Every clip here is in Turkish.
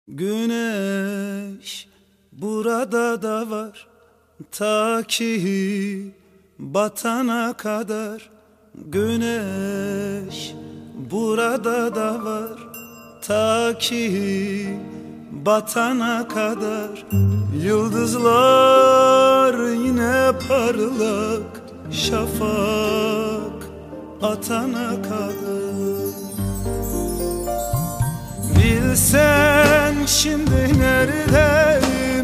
Güneş burada da var, ta ki batana kadar. Güneş burada da var, ta ki batana kadar. Yıldızlar yine parlak, şafak atana kadar. Bilsen şimdi neredeyim,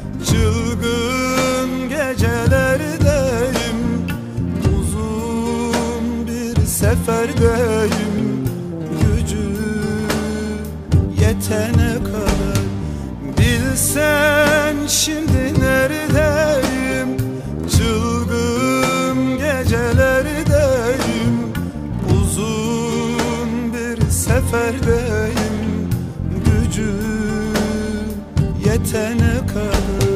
çılgın gecelerdeyim, uzun bir seferdeyim, gücü yetene kadar. Bilsen şimdi neredeyim, çılgın gecelerdeyim, uzun bir seferdeyim, gücü yetene kadar.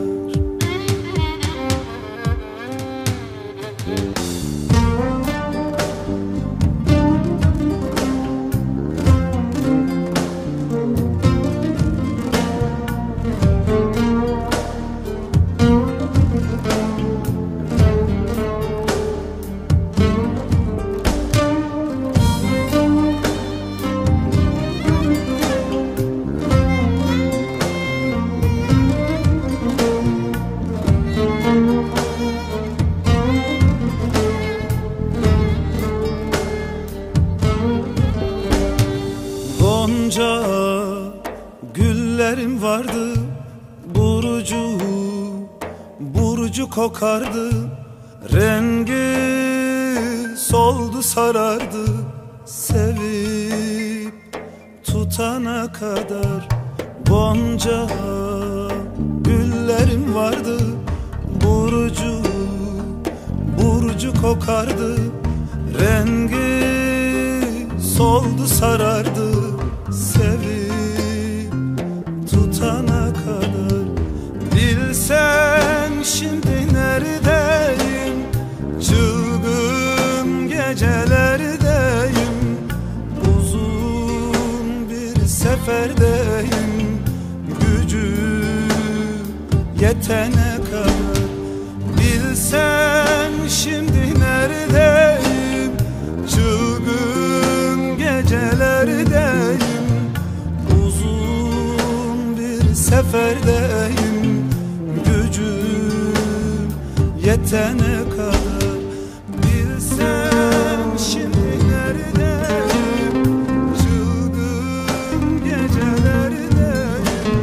Gonca güllerim vardı, burcu kokardı, rengi soldu sarardı, sevip tutana kadar. Gonca güllerim vardı, burcu kokardı, rengi soldu sarardı, sevip tutana kadar. Bilsen şimdi neredeyim, çılgın gecelerdeyim, uzun bir seferdeyim, gücü yetene kadar. Bilsen şimdi neredeyim, çılgın gecelerdeyim, uzun bir seferdeyim, gücü yetene kadar. Bilsen şimdi neredeyim, çılgın gecelerdeyim,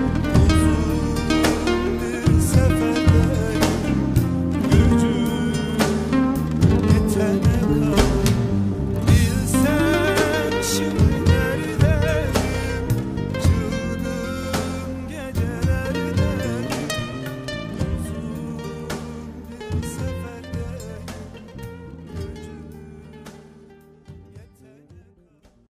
uzun bir seferdeyim, gücü yetene kadar. Bilsen şimdi neredeyim, çılgın gecelerdeyim, uzun bir seferdeyim.